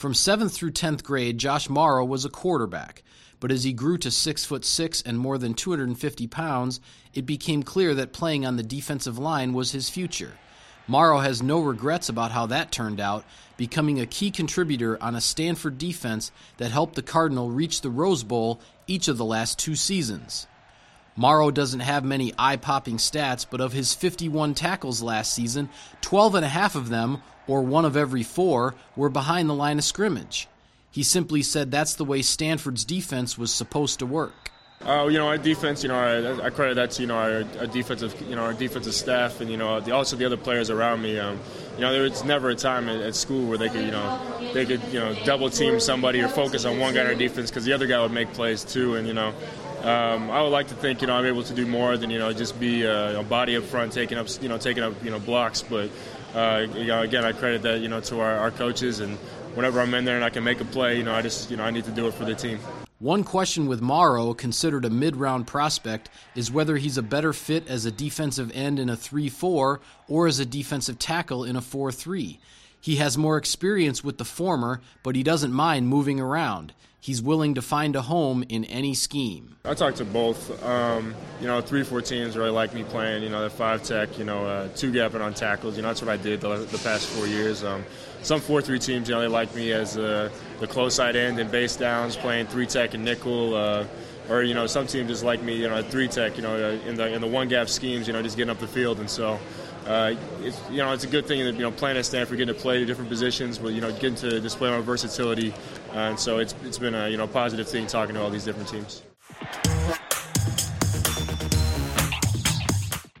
From 7th through 10th grade, Josh Morrow was a quarterback, but as he grew to 6'6" and more than 250 pounds, it became clear that playing on the defensive line was his future. Morrow has no regrets about how that turned out, becoming a key contributor on a Stanford defense that helped the Cardinal reach the Rose Bowl each of the last 2 seasons. Morrow doesn't have many eye-popping stats, but of his 51 tackles last season, 12.5 of them, or 1 of every 4, were behind the line of scrimmage. He simply said that's the way Stanford's defense was supposed to work. Our defense, I credit that to, our defensive staff and, also the other players around me. There was never a time at school where they could double team somebody or focus on one guy on our defense because the other guy would make plays too. And, I would like to think, I'm able to do more than, just be a body up front taking up blocks. But, again, I credit that, to our coaches, and whenever I'm in there and I can make a play, I need to do it for the team. One question with Morrow, considered a mid-round prospect, is whether he's a better fit as a defensive end in a 3-4 or as a defensive tackle in a 4-3. He has more experience with the former, but he doesn't mind moving around. He's willing to find a home in any scheme. I talked to both. 3-4 teams really like me playing, the 5-tech, 2-gapping on tackles. That's what I did the past 4 years. Some 4-3 teams, they like me as the close side end and base downs, playing 3-tech and nickel. Or some teams just like me, at 3-tech, in the 1-gap schemes, just getting up the field. And so it's a good thing that playing at Stanford, getting to play different positions, but getting to display my versatility, and so it's been a positive thing talking to all these different teams.